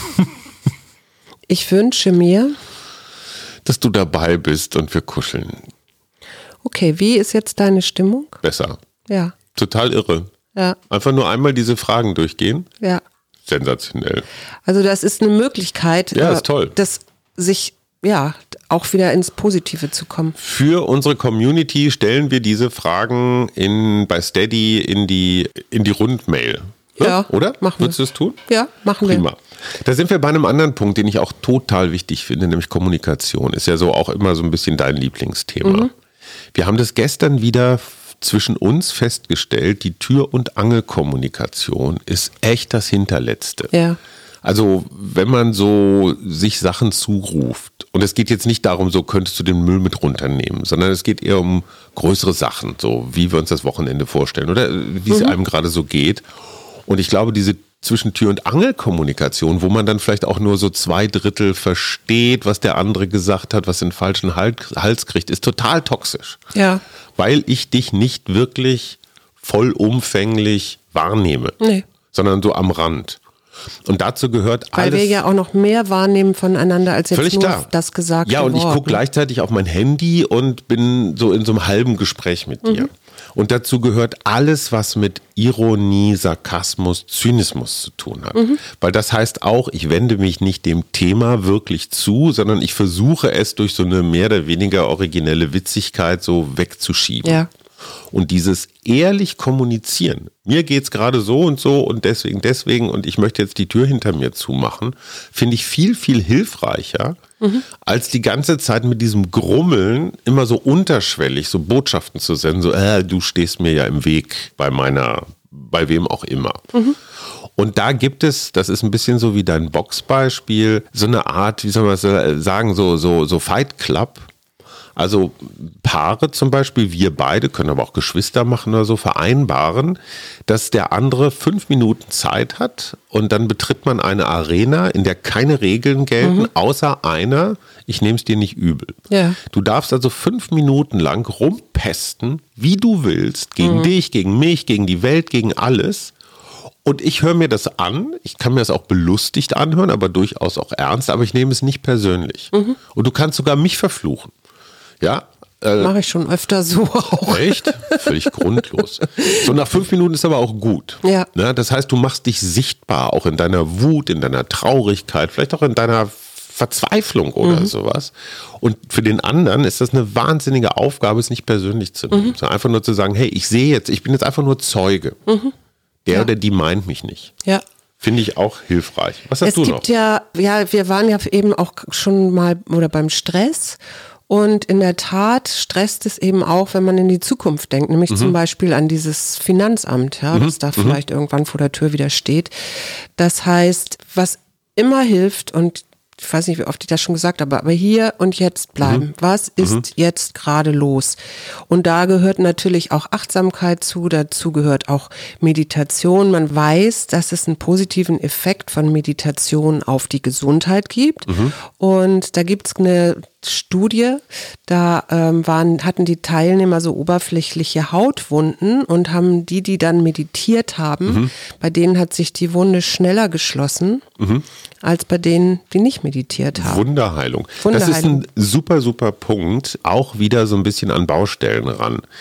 Speaker 1: Ich wünsche mir,
Speaker 2: dass du dabei bist und wir kuscheln.
Speaker 1: Okay, wie ist jetzt deine Stimmung?
Speaker 2: Besser.
Speaker 1: Ja.
Speaker 2: Total irre.
Speaker 1: Ja.
Speaker 2: Einfach nur einmal diese Fragen durchgehen.
Speaker 1: Ja.
Speaker 2: Sensationell.
Speaker 1: Also das ist eine Möglichkeit,
Speaker 2: ja, ist toll.
Speaker 1: Das sich auch wieder ins Positive zu kommen.
Speaker 2: Für unsere Community stellen wir diese Fragen bei Steady in die Rundmail.
Speaker 1: Ja,
Speaker 2: oder?
Speaker 1: Machen wir.
Speaker 2: Würdest du es tun?
Speaker 1: Ja, machen wir.
Speaker 2: Prima. Da sind wir bei einem anderen Punkt, den ich auch total wichtig finde, nämlich Kommunikation. Ist ja so auch immer so ein bisschen dein Lieblingsthema. Wir haben das gestern wieder zwischen uns festgestellt, die Tür- und Angelkommunikation ist echt das Hinterletzte.
Speaker 1: Ja.
Speaker 2: Also wenn man so sich Sachen zuruft, und es geht jetzt nicht darum, so könntest du den Müll mit runternehmen, sondern es geht eher um größere Sachen, so wie wir uns das Wochenende vorstellen oder wie es einem gerade so geht. Und ich glaube, diese zwischen Tür- und Angelkommunikation, wo man dann vielleicht auch nur so 2/3 versteht, was der andere gesagt hat, was den falschen Hals kriegt, ist total toxisch.
Speaker 1: Ja.
Speaker 2: Weil ich dich nicht wirklich vollumfänglich wahrnehme, sondern so am Rand. Und dazu gehört alles.
Speaker 1: Weil wir ja auch noch mehr wahrnehmen voneinander, als jetzt nur
Speaker 2: klar.
Speaker 1: das Gesagte
Speaker 2: Ja, und ich
Speaker 1: Wort,
Speaker 2: gucke gleichzeitig auf mein Handy und bin so in so einem halben Gespräch mit dir. Und dazu gehört alles, was mit Ironie, Sarkasmus, Zynismus zu tun hat. Weil das heißt auch, ich wende mich nicht dem Thema wirklich zu, sondern ich versuche es durch so eine mehr oder weniger originelle Witzigkeit so wegzuschieben.
Speaker 1: Ja.
Speaker 2: Und dieses ehrlich kommunizieren, mir geht's gerade so und deswegen und ich möchte jetzt die Tür hinter mir zumachen, finde ich viel, viel hilfreicher, als die ganze Zeit mit diesem Grummeln immer so unterschwellig so Botschaften zu senden, so du stehst mir ja im Weg bei wem auch immer. Und da gibt es, das ist ein bisschen so wie dein Boxbeispiel, so eine Art, wie soll man das sagen, so Fight Club. Also Paare zum Beispiel, wir beide, können aber auch Geschwister machen oder so, vereinbaren, dass der andere 5 Minuten Zeit hat und dann betritt man eine Arena, in der keine Regeln gelten, außer einer, ich nehme es dir nicht übel.
Speaker 1: Ja.
Speaker 2: Du darfst also 5 Minuten lang rumpesten, wie du willst, gegen dich, gegen mich, gegen die Welt, gegen alles. Und ich höre mir das an, ich kann mir das auch belustigt anhören, aber durchaus auch ernst, aber ich nehme es nicht persönlich. Und du kannst sogar mich verfluchen. Ja.
Speaker 1: Mache ich schon öfter so auch.
Speaker 2: Echt? Völlig grundlos. So nach 5 Minuten ist aber auch gut.
Speaker 1: Ja.
Speaker 2: Ne? Das heißt, du machst dich sichtbar, auch in deiner Wut, in deiner Traurigkeit, vielleicht auch in deiner Verzweiflung oder sowas. Und für den anderen ist das eine wahnsinnige Aufgabe, es nicht persönlich zu nehmen. Sondern einfach nur zu sagen, hey, ich bin jetzt einfach nur Zeuge. Der oder die meint mich nicht.
Speaker 1: Ja.
Speaker 2: Finde ich auch hilfreich. Was hast du noch?
Speaker 1: Es gibt ja, wir waren ja eben auch schon mal beim Stress. Und in der Tat stresst es eben auch, wenn man in die Zukunft denkt, nämlich zum Beispiel an dieses Finanzamt, was da vielleicht irgendwann vor der Tür wieder steht. Das heißt, was immer hilft, und ich weiß nicht, wie oft ich das schon gesagt habe, aber hier und jetzt bleiben. Was ist jetzt gerade los? Und da gehört natürlich auch Achtsamkeit zu, dazu gehört auch Meditation. Man weiß, dass es einen positiven Effekt von Meditation auf die Gesundheit gibt. Und da gibt es eine Studie, da hatten die Teilnehmer so oberflächliche Hautwunden und haben die dann meditiert haben, bei denen hat sich die Wunde schneller geschlossen, als bei denen, die nicht meditiert haben.
Speaker 2: Wunderheilung. Das ist ein super, super Punkt, auch wieder so ein bisschen an Baustellen ran.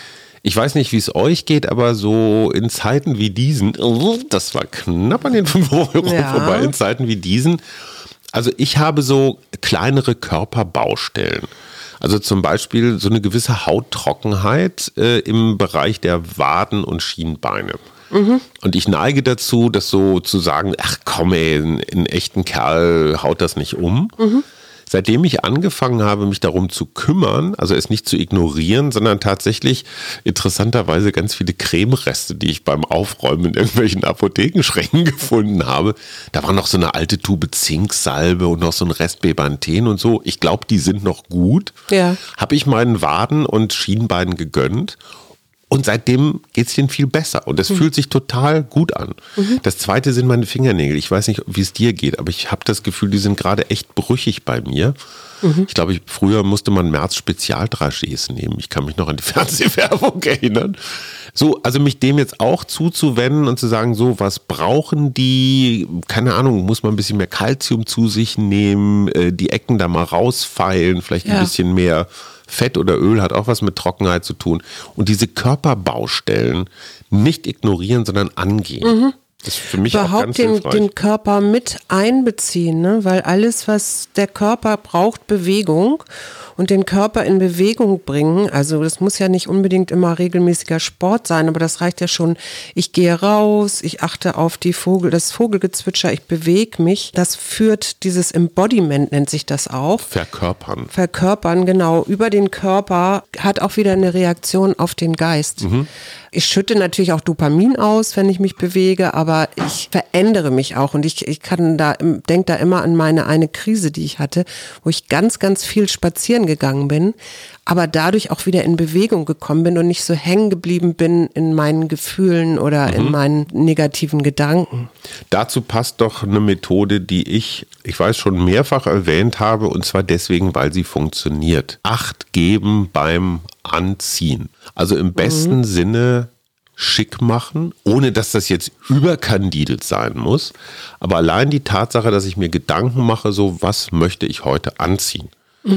Speaker 2: Ich weiß nicht, wie es euch geht, aber so in Zeiten wie diesen, das war knapp an den 5 Euro vorbei, in Zeiten wie diesen, also ich habe so kleinere Körperbaustellen. Also zum Beispiel so eine gewisse Hauttrockenheit im Bereich der Waden und Schienbeine. Und ich neige dazu, das so zu sagen, ach komm ey, ein echten Kerl haut das nicht um. Seitdem ich angefangen habe, mich darum zu kümmern, also es nicht zu ignorieren, sondern tatsächlich interessanterweise ganz viele Cremereste, die ich beim Aufräumen in irgendwelchen Apothekenschränken gefunden habe. Da war noch so eine alte Tube Zinksalbe und noch so ein Rest Bepanthen und so. Ich glaube, die sind noch gut.
Speaker 1: Ja.
Speaker 2: Habe ich meinen Waden und Schienbeinen gegönnt. Und seitdem geht es denen viel besser und es fühlt sich total gut an. Das zweite sind meine Fingernägel. Ich weiß nicht, wie es dir geht, aber ich habe das Gefühl, die sind gerade echt brüchig bei mir. Ich glaube, früher musste man Merz Spezialdragés nehmen. Ich kann mich noch an die Fernsehwerbung erinnern. So, also mich dem jetzt auch zuzuwenden und zu sagen, so, was brauchen die? Keine Ahnung, muss man ein bisschen mehr Kalzium zu sich nehmen, die Ecken da mal rausfeilen, vielleicht ein bisschen mehr Fett oder Öl hat auch was mit Trockenheit zu tun. Und diese Körperbaustellen nicht ignorieren, sondern angehen. Das ist für mich auch ganz hilfreich.
Speaker 1: Überhaupt den Körper mit einbeziehen, ne? Weil alles, was der Körper braucht, Bewegung und den Körper in Bewegung bringen, also das muss ja nicht unbedingt immer regelmäßiger Sport sein, aber das reicht ja schon, ich gehe raus, ich achte auf das Vogelgezwitscher, ich bewege mich, das führt, dieses Embodiment nennt sich das auch. Verkörpern, genau, über den Körper hat auch wieder eine Reaktion auf den Geist. Ich schütte natürlich auch Dopamin aus, wenn ich mich bewege, aber ich verändere mich auch und ich denke da immer an meine eine Krise, die ich hatte, wo ich ganz, ganz viel spazieren gegangen bin, aber dadurch auch wieder in Bewegung gekommen bin und nicht so hängen geblieben bin in meinen Gefühlen oder in meinen negativen Gedanken.
Speaker 2: Dazu passt doch eine Methode, die ich weiß schon mehrfach erwähnt habe, und zwar deswegen, weil sie funktioniert. Acht geben beim Anziehen. Also im besten Sinne schick machen, ohne dass das jetzt überkandidelt sein muss. Aber allein die Tatsache, dass ich mir Gedanken mache, so was möchte ich heute anziehen.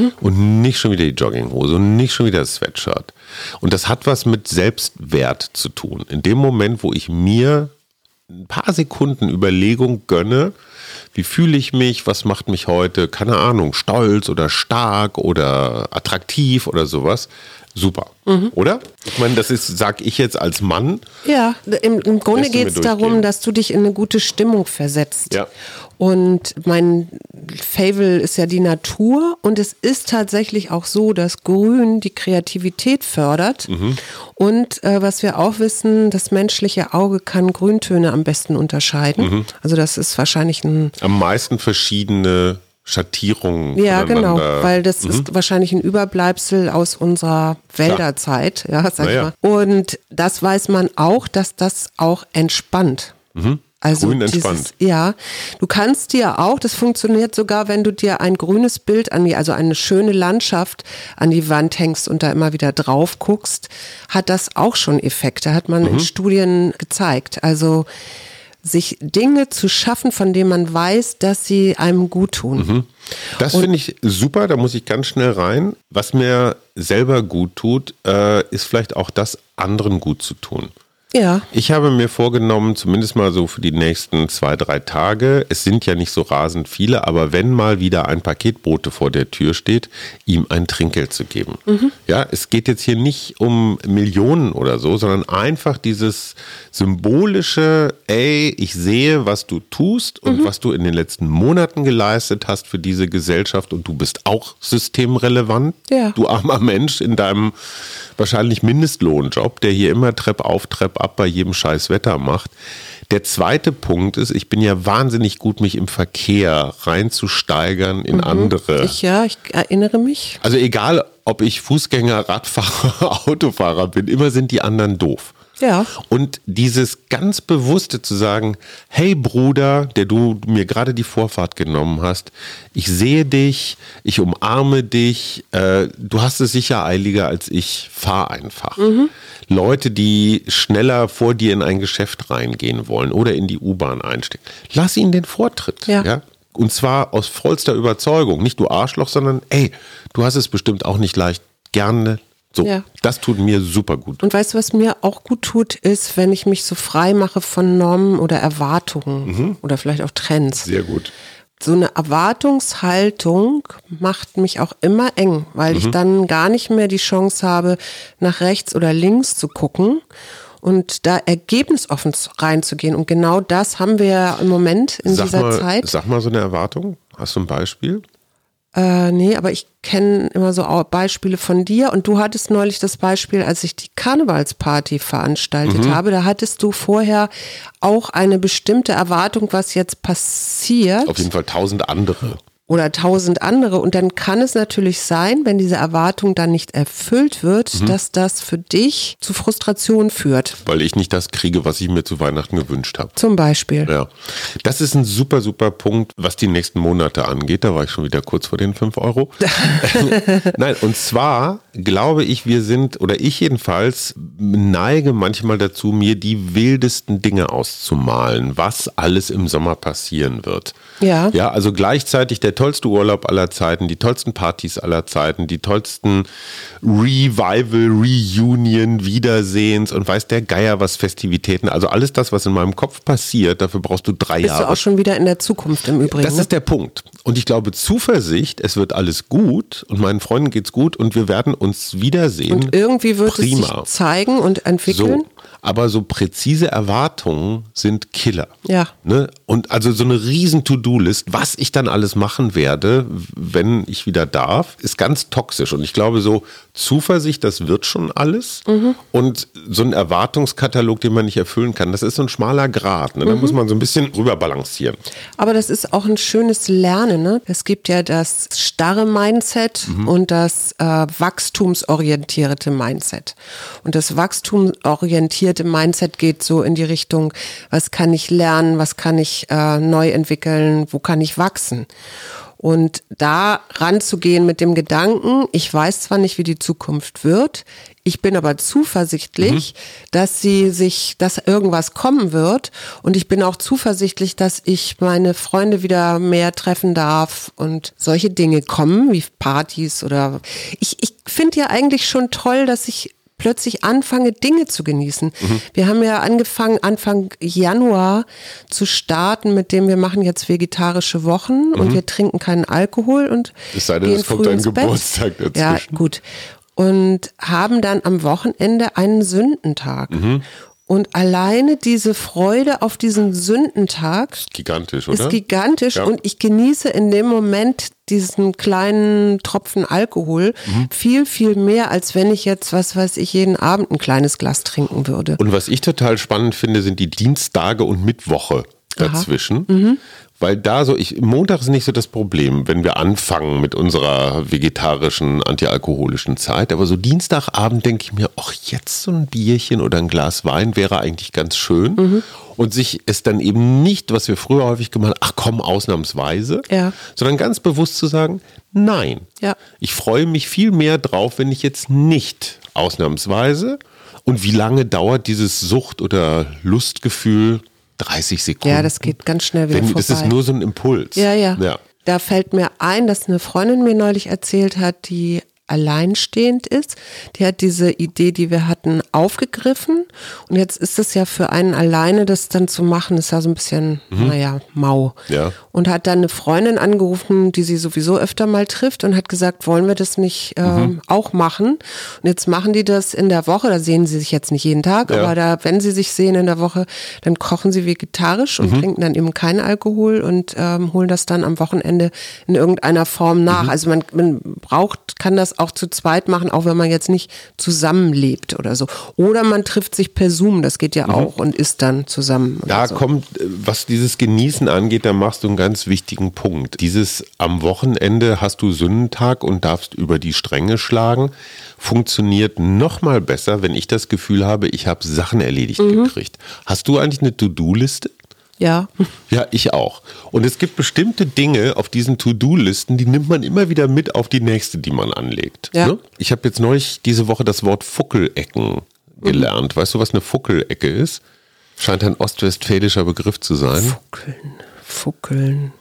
Speaker 2: Und nicht schon wieder die Jogginghose und nicht schon wieder das Sweatshirt. Und das hat was mit Selbstwert zu tun. In dem Moment, wo ich mir ein paar Sekunden Überlegung gönne, wie fühle ich mich, was macht mich heute, keine Ahnung, stolz oder stark oder attraktiv oder sowas. Super, oder? Ich meine, das sag ich jetzt als Mann.
Speaker 1: Ja, im Grunde geht es darum, dass du dich in eine gute Stimmung versetzt. Ja. Und mein Faivel ist ja die Natur und es ist tatsächlich auch so, dass Grün die Kreativität fördert. Und was wir auch wissen, das menschliche Auge kann Grüntöne am besten unterscheiden. Also das ist wahrscheinlich
Speaker 2: am meisten verschiedene Schattierungen.
Speaker 1: Ja, genau, weil das ist wahrscheinlich ein Überbleibsel aus unserer Wälderzeit, ja, sag ich mal. Und das weiß man auch, dass das auch entspannt. Also
Speaker 2: grün entspannt.
Speaker 1: Ja, du kannst dir auch, das funktioniert sogar, wenn du dir ein grünes Bild also eine schöne Landschaft an die Wand hängst und da immer wieder drauf guckst, hat das auch schon Effekte, hat man in Studien gezeigt. Also sich Dinge zu schaffen, von denen man weiß, dass sie einem gut tun.
Speaker 2: Das finde ich super, da muss ich ganz schnell rein. Was mir selber gut tut, ist vielleicht auch das, anderen gut zu tun.
Speaker 1: Ja.
Speaker 2: Ich habe mir vorgenommen, zumindest mal so für die nächsten 2-3 Tage, es sind ja nicht so rasend viele, aber wenn mal wieder ein Paketbote vor der Tür steht, ihm ein Trinkgeld zu geben. Ja, es geht jetzt hier nicht um Millionen oder so, sondern einfach dieses symbolische, ey, ich sehe, was du tust und was du in den letzten Monaten geleistet hast für diese Gesellschaft und du bist auch systemrelevant. Ja. Du armer Mensch in deinem wahrscheinlich Mindestlohnjob, der hier immer Trepp auf, Trepp ab bei jedem scheiß Wetter macht. Der zweite Punkt ist, ich bin ja wahnsinnig gut, mich im Verkehr reinzusteigern in andere.
Speaker 1: Ich erinnere mich.
Speaker 2: Also egal, ob ich Fußgänger, Radfahrer, Autofahrer bin, immer sind die anderen doof.
Speaker 1: Ja.
Speaker 2: Und dieses ganz Bewusste zu sagen, hey Bruder, der du mir gerade die Vorfahrt genommen hast, ich sehe dich, ich umarme dich, du hast es sicher eiliger als ich, fahr einfach. Leute, die schneller vor dir in ein Geschäft reingehen wollen oder in die U-Bahn einsteigen, lass ihnen den Vortritt. Ja? Und zwar aus vollster Überzeugung, nicht du Arschloch, sondern ey, du hast es bestimmt auch nicht leicht, gerne So, das tut mir super gut.
Speaker 1: Und weißt du, was mir auch gut tut, ist, wenn ich mich so frei mache von Normen oder Erwartungen oder vielleicht auch Trends.
Speaker 2: Sehr gut.
Speaker 1: So eine Erwartungshaltung macht mich auch immer eng, weil ich dann gar nicht mehr die Chance habe, nach rechts oder links zu gucken und da ergebnisoffen reinzugehen. Und genau das haben wir ja im Moment in dieser Zeit.
Speaker 2: Sag mal so eine Erwartung. Hast du ein Beispiel?
Speaker 1: Nee, aber ich kenne immer so Beispiele von dir und du hattest neulich das Beispiel, als ich die Karnevalsparty veranstaltet habe, da hattest du vorher auch eine bestimmte Erwartung, was jetzt passiert.
Speaker 2: Auf jeden Fall 1000 andere.
Speaker 1: Oder 1000 andere. Und dann kann es natürlich sein, wenn diese Erwartung dann nicht erfüllt wird, dass das für dich zu Frustration führt.
Speaker 2: Weil ich nicht das kriege, was ich mir zu Weihnachten gewünscht habe.
Speaker 1: Zum Beispiel.
Speaker 2: Ja, das ist ein super, super Punkt, was die nächsten Monate angeht. Da war ich schon wieder kurz vor den 5 Euro. Nein, und zwar glaube ich, ich jedenfalls neige manchmal dazu, mir die wildesten Dinge auszumalen, was alles im Sommer passieren wird.
Speaker 1: Ja.
Speaker 2: Ja, also gleichzeitig der tollste Urlaub aller Zeiten, die tollsten Partys aller Zeiten, die tollsten Revival, Reunion, Wiedersehens und weiß der Geier was Festivitäten. Also alles das, was in meinem Kopf passiert, dafür brauchst du 3 Jahre.
Speaker 1: Bist du auch schon wieder in der Zukunft im Übrigen.
Speaker 2: Das ist der Punkt. Und ich glaube, Zuversicht, es wird alles gut und meinen Freunden geht's gut und wir werden uns wiedersehen.
Speaker 1: Und irgendwie wird es sich zeigen und entwickeln.
Speaker 2: So, aber so präzise Erwartungen sind Killer.
Speaker 1: Ja.
Speaker 2: Ne? Und also so eine riesen To-Do-List, was ich dann alles machen werde, wenn ich wieder darf, ist ganz toxisch. Und ich glaube, so Zuversicht, das wird schon alles. Und so ein Erwartungskatalog, den man nicht erfüllen kann, das ist so ein schmaler Grat. Ne? Da muss man so ein bisschen rüber balancieren.
Speaker 1: Aber das ist auch ein schönes Lernen. Ne? Es gibt ja das starre Mindset und das wachstumsorientierte Mindset. Und das wachstumsorientierte Mindset geht so in die Richtung, was kann ich lernen, was kann ich neu entwickeln, wo kann ich wachsen? Und da ranzugehen mit dem Gedanken, ich weiß zwar nicht, wie die Zukunft wird, ich bin aber zuversichtlich, dass irgendwas kommen wird. Und ich bin auch zuversichtlich, dass ich meine Freunde wieder mehr treffen darf und solche Dinge kommen, wie Partys oder ich finde ja eigentlich schon toll, dass ich plötzlich anfange, Dinge zu genießen. Wir haben ja angefangen, Anfang Januar zu starten, mit dem wir machen jetzt vegetarische Wochen und wir trinken keinen Alkohol und
Speaker 2: es sei denn, es kommt ein Geburtstag dazwischen.
Speaker 1: Ja, gut. Und haben dann am Wochenende einen Sündentag. Und alleine diese Freude auf diesen Sündentag
Speaker 2: gigantisch, oder?
Speaker 1: Ist gigantisch und ich genieße in dem Moment diesen kleinen Tropfen Alkohol viel, viel mehr, als wenn ich jetzt, was weiß ich, jeden Abend ein kleines Glas trinken würde.
Speaker 2: Und was ich total spannend finde, sind die Dienstage und Mittwoche dazwischen. Weil da Montag ist nicht so das Problem, wenn wir anfangen mit unserer vegetarischen, antialkoholischen Zeit. Aber so Dienstagabend denke ich mir, ach, jetzt so ein Bierchen oder ein Glas Wein wäre eigentlich ganz schön. Und sich es dann eben nicht, was wir früher häufig gemacht haben, ach komm, ausnahmsweise, sondern ganz bewusst zu sagen, nein.
Speaker 1: Ja.
Speaker 2: Ich freue mich viel mehr drauf, wenn ich jetzt nicht ausnahmsweise. Und wie lange dauert dieses Sucht- oder Lustgefühl? 30 Sekunden.
Speaker 1: Ja, das geht ganz schnell wieder vorbei.
Speaker 2: Das ist nur so ein Impuls.
Speaker 1: Ja. Da fällt mir ein, dass eine Freundin mir neulich erzählt hat, die alleinstehend ist. Die hat diese Idee, die wir hatten, aufgegriffen. Und jetzt ist es ja für einen alleine, das dann zu machen, ist ja so ein bisschen, mau.
Speaker 2: Ja.
Speaker 1: Und hat dann eine Freundin angerufen, die sie sowieso öfter mal trifft und hat gesagt, wollen wir das nicht auch machen? Und jetzt machen die das in der Woche, da sehen sie sich jetzt nicht jeden Tag, aber wenn sie sich sehen in der Woche, dann kochen sie vegetarisch und trinken dann eben keinen Alkohol und holen das dann am Wochenende in irgendeiner Form nach. Also man kann das auch zu zweit machen, auch wenn man jetzt nicht zusammenlebt oder so. Oder man trifft sich per Zoom, das geht ja auch und isst dann zusammen.
Speaker 2: Da kommt, was dieses Genießen angeht, da machst du einen ganz wichtigen Punkt. Dieses am Wochenende hast du Sündentag und darfst über die Stränge schlagen, funktioniert noch mal besser, wenn ich das Gefühl habe, ich habe Sachen erledigt gekriegt. Hast du eigentlich eine To-Do-Liste?
Speaker 1: Ja.
Speaker 2: Ja, ich auch. Und es gibt bestimmte Dinge auf diesen To-Do-Listen, die nimmt man immer wieder mit auf die nächste, die man anlegt.
Speaker 1: Ja.
Speaker 2: Ne? Ich habe jetzt neulich diese Woche das Wort Fuckelecken gelernt. Weißt du, was eine Fuckelecke ist? Scheint ein ostwestfälischer Begriff zu sein.
Speaker 1: Fuckeln.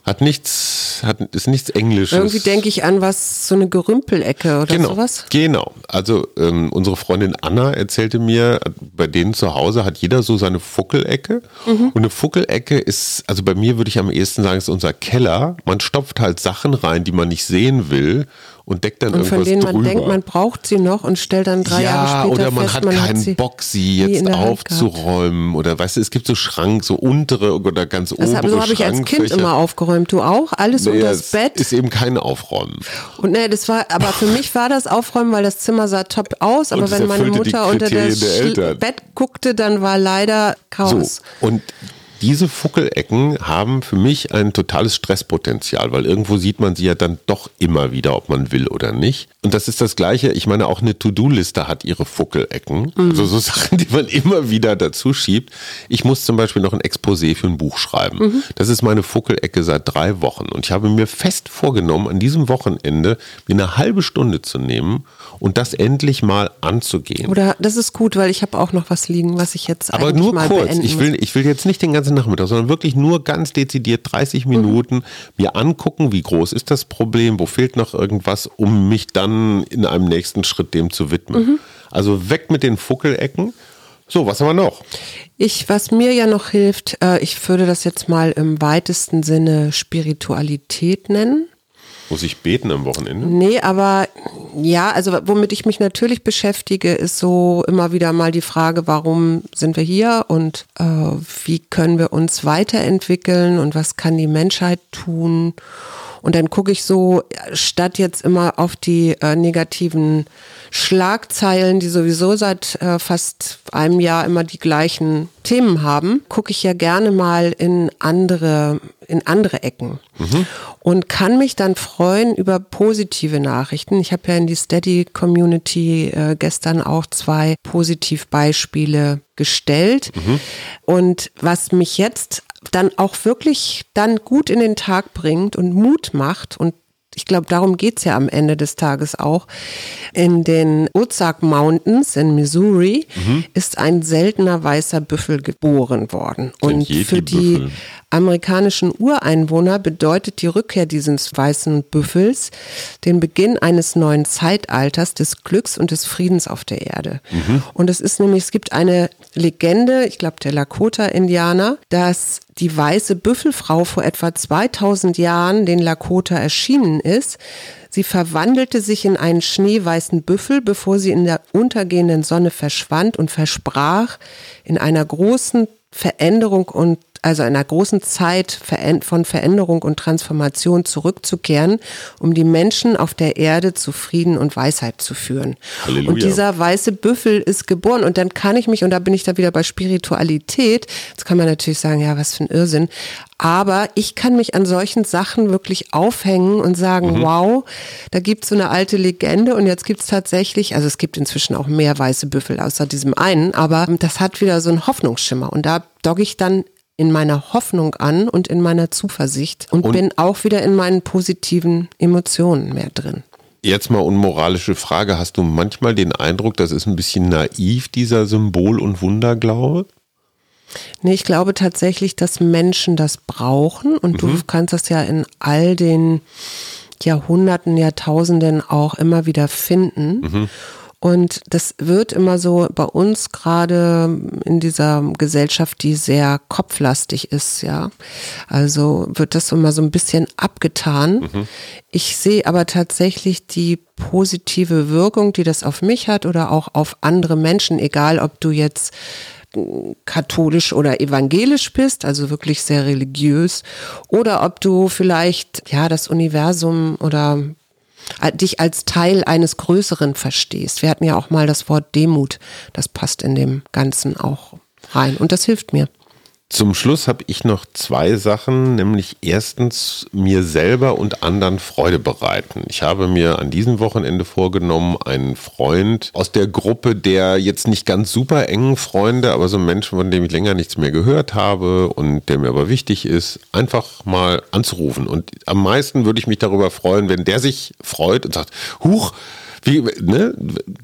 Speaker 2: Ist nichts Englisches.
Speaker 1: Irgendwie denke ich an so eine Gerümpelecke oder sowas.
Speaker 2: Genau. Also unsere Freundin Anna erzählte mir, bei denen zu Hause hat jeder so seine Fuckelecke. Und eine Fuckelecke ist, also bei mir würde ich am ehesten sagen, ist unser Keller. Man stopft halt Sachen rein, die man nicht sehen will und deckt dann irgendwas drüber.
Speaker 1: Und von denen man denkt, man braucht sie noch und stellt dann 3 Jahre später
Speaker 2: oder man
Speaker 1: fest,
Speaker 2: hat keinen Bock, sie jetzt aufzuräumen. Oder weißt du, es gibt so Schrank, so untere oder ganz obere Schrankfächer.
Speaker 1: So habe ich als Kind immer aufgeräumt. Du auch? Alles unter das Bett?
Speaker 2: Ist eben kein Aufräumen.
Speaker 1: Und aber für mich war das Aufräumen, weil das Zimmer sah top aus. Aber wenn meine Mutter unter das Bett guckte, dann war leider Chaos.
Speaker 2: So, und diese Fuckelecken haben für mich ein totales Stresspotenzial, weil irgendwo sieht man sie ja dann doch immer wieder, ob man will oder nicht. Und das ist das Gleiche, ich meine, auch eine To-Do-Liste hat ihre Fuckelecken, also so Sachen, die man immer wieder dazu schiebt. Ich muss zum Beispiel noch ein Exposé für ein Buch schreiben. Das ist meine Fuckelecke seit 3 Wochen und ich habe mir fest vorgenommen, an diesem Wochenende mir eine halbe Stunde zu nehmen und das endlich mal anzugehen.
Speaker 1: Oder das ist gut, weil ich habe auch noch was liegen, was ich jetzt
Speaker 2: aber
Speaker 1: eigentlich
Speaker 2: nur
Speaker 1: mal
Speaker 2: kurz.
Speaker 1: beenden muss.
Speaker 2: Ich will jetzt nicht den ganzen Nachmittag, sondern wirklich nur ganz dezidiert 30 Minuten mir angucken, wie groß ist das Problem, wo fehlt noch irgendwas, um mich dann in einem nächsten Schritt dem zu widmen. Also weg mit den Fuckelecken. So, was haben wir noch?
Speaker 1: Was mir ja noch hilft, ich würde das jetzt mal im weitesten Sinne Spiritualität nennen.
Speaker 2: Muss ich beten am Wochenende?
Speaker 1: Nee, aber ja, also womit ich mich natürlich beschäftige, ist so immer wieder mal die Frage, warum sind wir hier und wie können wir uns weiterentwickeln und was kann die Menschheit tun? Und dann gucke ich so, statt jetzt immer auf die negativen Schlagzeilen, die sowieso seit fast einem Jahr immer die gleichen Themen haben, gucke ich ja gerne mal in andere Ecken und kann mich dann freuen über positive Nachrichten. Ich habe ja in die Steady-Community gestern auch 2 Positivbeispiele gestellt und was mich jetzt dann auch wirklich dann gut in den Tag bringt und Mut macht und ich glaube, darum geht's ja am Ende des Tages auch. In den Ozark Mountains in Missouri ist ein seltener weißer Büffel geboren worden. Und für die amerikanischen Ureinwohner bedeutet die Rückkehr dieses weißen Büffels den Beginn eines neuen Zeitalters des Glücks und des Friedens auf der Erde. Und es gibt eine Legende, ich glaube der Lakota-Indianer, dass die weiße Büffelfrau vor etwa 2000 Jahren den Lakota erschienen ist. Sie verwandelte sich in einen schneeweißen Büffel, bevor sie in der untergehenden Sonne verschwand und versprach, in einer großen einer großen Zeit von Veränderung und Transformation zurückzukehren, um die Menschen auf der Erde zu Frieden und Weisheit zu führen. Halleluja. Und dieser weiße Büffel ist geboren und dann kann ich mich, und da bin ich da wieder bei Spiritualität, jetzt kann man natürlich sagen, ja, was für ein Irrsinn, aber ich kann mich an solchen Sachen wirklich aufhängen und sagen, wow, da gibt's so eine alte Legende und jetzt gibt's tatsächlich, also es gibt inzwischen auch mehr weiße Büffel außer diesem einen, aber das hat wieder so einen Hoffnungsschimmer und da dogge ich dann in meiner Hoffnung an und in meiner Zuversicht und bin auch wieder in meinen positiven Emotionen mehr drin.
Speaker 2: Jetzt mal unmoralische Frage, hast du manchmal den Eindruck, das ist ein bisschen naiv, dieser Symbol- und Wunderglaube?
Speaker 1: Nee, ich glaube tatsächlich, dass Menschen das brauchen und du kannst das ja in all den Jahrhunderten, Jahrtausenden auch immer wieder finden. Und das wird immer so bei uns gerade in dieser Gesellschaft, die sehr kopflastig ist, ja. Also wird das immer so ein bisschen abgetan. Ich sehe aber tatsächlich die positive Wirkung, die das auf mich hat oder auch auf andere Menschen, egal ob du jetzt katholisch oder evangelisch bist, also wirklich sehr religiös, oder ob du vielleicht das Universum oder dich als Teil eines Größeren verstehst. Wir hatten ja auch mal das Wort Demut, das passt in dem Ganzen auch rein und das hilft mir.
Speaker 2: Zum Schluss habe ich noch 2 Sachen, nämlich erstens mir selber und anderen Freude bereiten. Ich habe mir an diesem Wochenende vorgenommen, einen Freund aus der Gruppe der jetzt nicht ganz super engen Freunde, aber so Menschen, von dem ich länger nichts mehr gehört habe und der mir aber wichtig ist, einfach mal anzurufen. Und am meisten würde ich mich darüber freuen, wenn der sich freut und sagt, huch,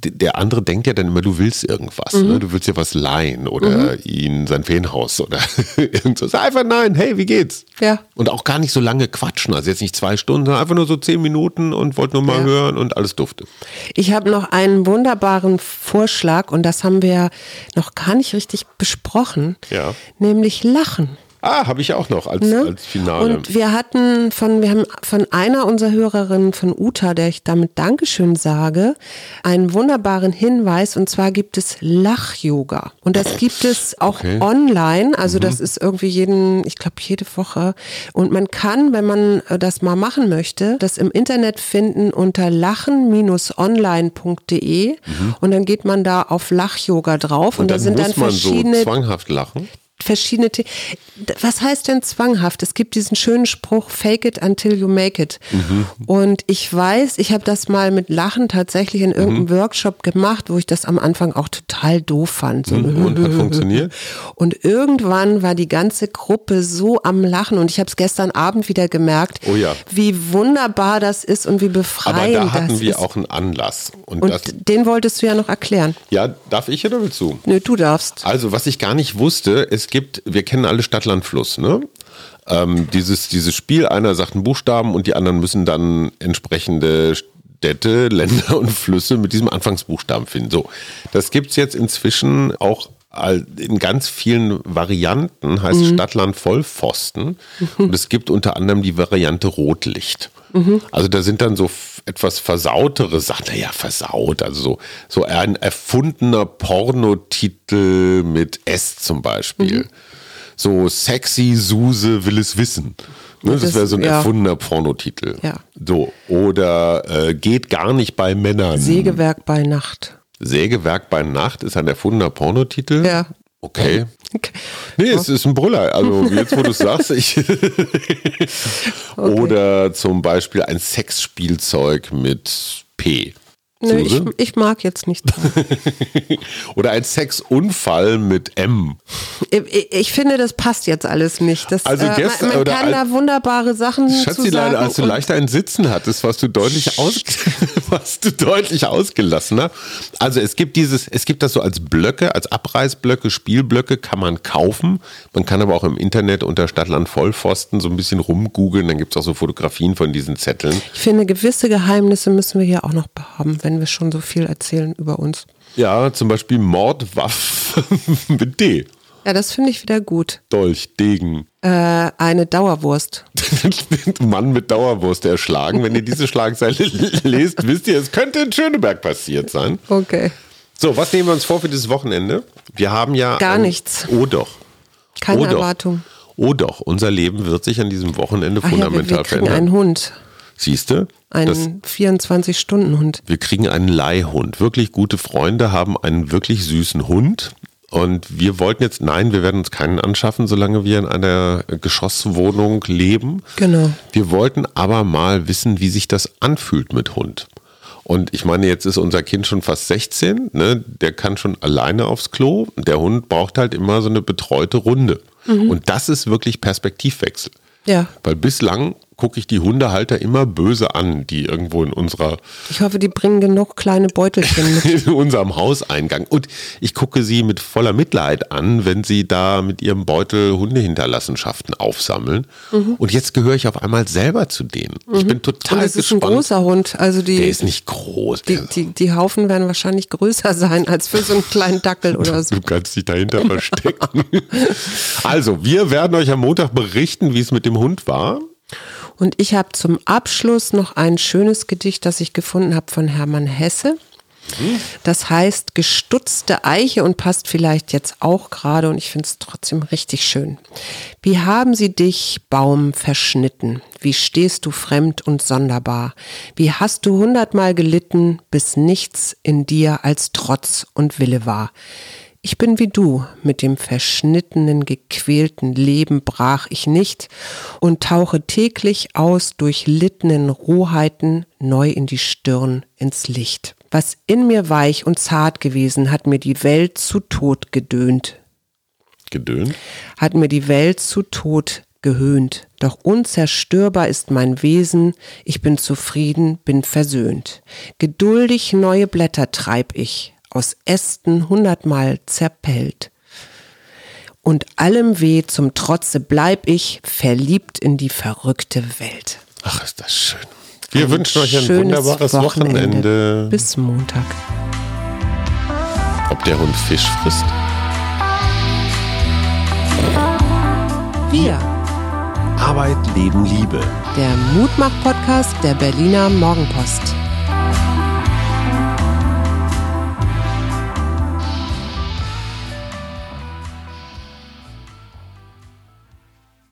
Speaker 2: der andere denkt ja dann immer, du willst irgendwas. Ne? Du willst ja was leihen oder ihn sein Ferienhaus oder irgend so. Sag einfach nein, hey, wie geht's?
Speaker 1: Ja.
Speaker 2: Und auch gar nicht so lange quatschen. Also jetzt nicht 2 Stunden, sondern einfach nur so 10 Minuten und wollte nur mal hören und alles dufte.
Speaker 1: Ich habe noch einen wunderbaren Vorschlag und das haben wir noch gar nicht richtig besprochen, nämlich Lachen.
Speaker 2: Habe ich auch noch als Finale.
Speaker 1: Und wir haben von einer unserer Hörerinnen, von Uta, der ich damit Dankeschön sage, einen wunderbaren Hinweis, und zwar gibt es Lach-Yoga. Und das gibt es auch online, also das ist irgendwie jede Woche. Und man kann, wenn man das mal machen möchte, das im Internet finden unter lachen-online.de und dann geht man da auf Lach-Yoga drauf und da sind dann verschiedene...
Speaker 2: So zwanghaft lachen?
Speaker 1: Was heißt denn zwanghaft? Es gibt diesen schönen Spruch, fake it until you make it. Und ich weiß, ich habe das mal mit Lachen tatsächlich in irgendeinem Workshop gemacht, wo ich das am Anfang auch total doof fand. So
Speaker 2: und hat funktioniert?
Speaker 1: Und irgendwann war die ganze Gruppe so am Lachen und ich habe es gestern Abend wieder gemerkt, wie wunderbar das ist und wie befreiend das ist.
Speaker 2: Aber da hatten wir auch einen Anlass. Und
Speaker 1: den wolltest du ja noch erklären.
Speaker 2: Ja, darf ich oder willst du?
Speaker 1: Nö, du darfst.
Speaker 2: Also, was ich gar nicht wusste, wir kennen alle Stadt, Land, Fluss, ne? Dieses Spiel, einer sagt einen Buchstaben und die anderen müssen dann entsprechende Städte, Länder und Flüsse mit diesem Anfangsbuchstaben finden. So, das gibt's jetzt inzwischen auch in ganz vielen Varianten, heißt Stadt, Land, Vollpfosten. Und es gibt unter anderem die Variante Rotlicht. Also da sind dann so etwas versautere Sachen, naja, versaut, also so ein erfundener Pornotitel mit S zum Beispiel. So sexy Suse will es wissen. Ne, das wäre so ein erfundener Pornotitel.
Speaker 1: Ja.
Speaker 2: So, oder geht gar nicht bei Männern.
Speaker 1: Sägewerk bei Nacht.
Speaker 2: Sägewerk bei Nacht ist ein erfundener Pornotitel?
Speaker 1: Ja.
Speaker 2: Okay. Nee, es ist ein Brüller. Also jetzt, wo du es sagst, Oder zum Beispiel ein Sexspielzeug mit P.
Speaker 1: Nö, ich mag jetzt nicht.
Speaker 2: Oder ein Sexunfall mit M.
Speaker 1: Ich finde, das passt jetzt alles nicht. Man kann da wunderbare Sachen
Speaker 2: Schatzi, leider, als du leicht ein Sitzen hattest, warst du deutlich ausgelassener. Also es gibt das so als Blöcke, als Abreißblöcke, Spielblöcke kann man kaufen. Man kann aber auch im Internet unter Stadtland Vollpfosten so ein bisschen rumgoogeln. Dann gibt es auch so Fotografien von diesen Zetteln.
Speaker 1: Ich finde, gewisse Geheimnisse müssen wir hier auch noch haben, wenn wir schon so viel erzählen über uns.
Speaker 2: Ja, zum Beispiel Mordwaffe mit D.
Speaker 1: Ja, das finde ich wieder gut.
Speaker 2: Dolch, Degen.
Speaker 1: Eine Dauerwurst.
Speaker 2: Mann mit Dauerwurst erschlagen. Wenn ihr diese Schlagzeile lest, wisst ihr, es könnte in Schöneberg passiert sein.
Speaker 1: Okay.
Speaker 2: So, was nehmen wir uns vor für dieses Wochenende? Wir haben ja...
Speaker 1: Gar nichts.
Speaker 2: Oh doch.
Speaker 1: Keine Erwartung.
Speaker 2: Oh doch, unser Leben wird sich an diesem Wochenende fundamental
Speaker 1: wir kriegen
Speaker 2: verändern.
Speaker 1: Einen Hund.
Speaker 2: Siehst du?
Speaker 1: Einen 24-Stunden-Hund.
Speaker 2: Wir kriegen einen Leihhund. Wirklich gute Freunde haben einen wirklich süßen Hund. Und wir wollten jetzt, wir werden uns keinen anschaffen, solange wir in einer Geschosswohnung leben.
Speaker 1: Genau.
Speaker 2: Wir wollten aber mal wissen, wie sich das anfühlt mit Hund. Und ich meine, jetzt ist unser Kind schon fast 16, ne? Der kann schon alleine aufs Klo. Der Hund braucht halt immer so eine betreute Runde. Und das ist wirklich Perspektivwechsel.
Speaker 1: Ja.
Speaker 2: Weil bislang gucke ich die Hundehalter immer böse an, die irgendwo in
Speaker 1: Ich hoffe, die bringen genug kleine Beutelchen mit.
Speaker 2: in unserem Hauseingang. Und ich gucke sie mit voller Mitleid an, wenn sie da mit ihrem Beutel Hundehinterlassenschaften aufsammeln. Und jetzt gehöre ich auf einmal selber zu denen. Ich bin total gespannt.
Speaker 1: Und das ist ein großer Hund. Also
Speaker 2: der ist nicht groß.
Speaker 1: Die Haufen werden wahrscheinlich größer sein als für so einen kleinen Dackel oder so.
Speaker 2: Du kannst dich dahinter verstecken. Also, wir werden euch am Montag berichten, wie es mit dem Hund war.
Speaker 1: Und ich habe zum Abschluss noch ein schönes Gedicht, das ich gefunden habe von Hermann Hesse. Das heißt Gestutzte Eiche und passt vielleicht jetzt auch gerade und ich finde es trotzdem richtig schön. Wie haben sie dich, Baum, verschnitten? Wie stehst du fremd und sonderbar? Wie hast du 100-mal gelitten, bis nichts in dir als Trotz und Wille war? Ich bin wie du, mit dem verschnittenen, gequälten Leben brach ich nicht und tauche täglich aus durchlittenen Rohheiten neu in die Stirn, ins Licht. Was in mir weich und zart gewesen, hat mir die Welt zu Tod gedöhnt.
Speaker 2: Gedöhnt?
Speaker 1: Hat mir die Welt zu Tod gehöhnt, doch unzerstörbar ist mein Wesen, ich bin zufrieden, bin versöhnt. Geduldig neue Blätter treib ich, aus Ästen 100-mal zerpellt. Und allem Weh zum Trotze bleib ich, verliebt in die verrückte Welt.
Speaker 2: Ach, ist das schön. Wir wünschen euch ein wunderbares Wochenende.
Speaker 1: Bis Montag.
Speaker 2: Ob der Hund Fisch frisst?
Speaker 1: Wir.
Speaker 2: Arbeit, Leben, Liebe.
Speaker 1: Der Mutmach-Podcast der Berliner Morgenpost.